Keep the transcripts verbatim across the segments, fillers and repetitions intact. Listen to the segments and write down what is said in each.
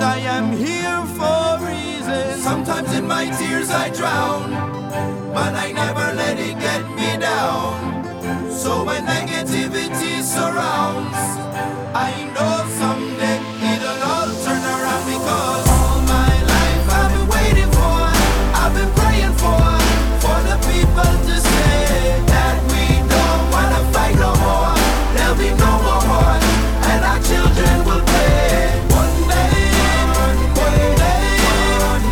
I am here for a reason. Sometimes in my tears I drown, but I never let it get me down. So when negativity surrounds, I know someday it'll all turn around, because all my life I've been waiting for, I've been praying for, for the people to say that we don't wanna fight no more. There'll be no more war, and our children will pay. One day, one day, one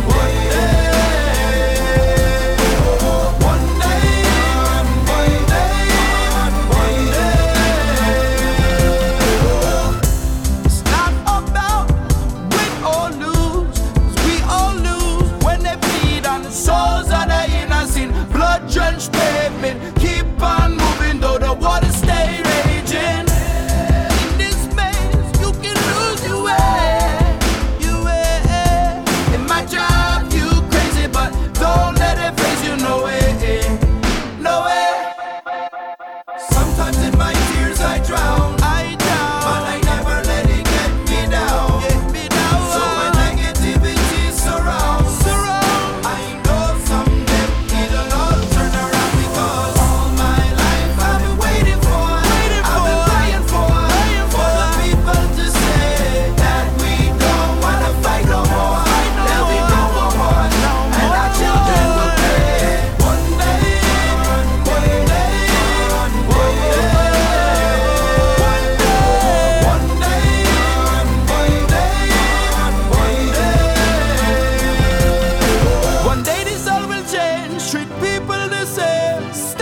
day, one day, one day, one day. It's not about win or lose, 'cause we all lose when they bleed on the souls of the innocent. Blood-drenched pavement, keep on moving though the waters stay raging. In this maze, you can lose your way, your way. It might drive you crazy, but don't let it phase you, no way, no way. Sometimes in my tears I drown, I down, but I never let it get me down. get me down. So when negativity surrounds, Surround. I know someday it'll all turn around, because all my life I've been waiting for, Waiting I've been for, praying for, praying for the for. people to say that we don't wanna fight no more. no There'll be more. no more war, No and our more. children will pay. One day, one day, one day, one day, one day, one day. One day this all will change, treat people the same.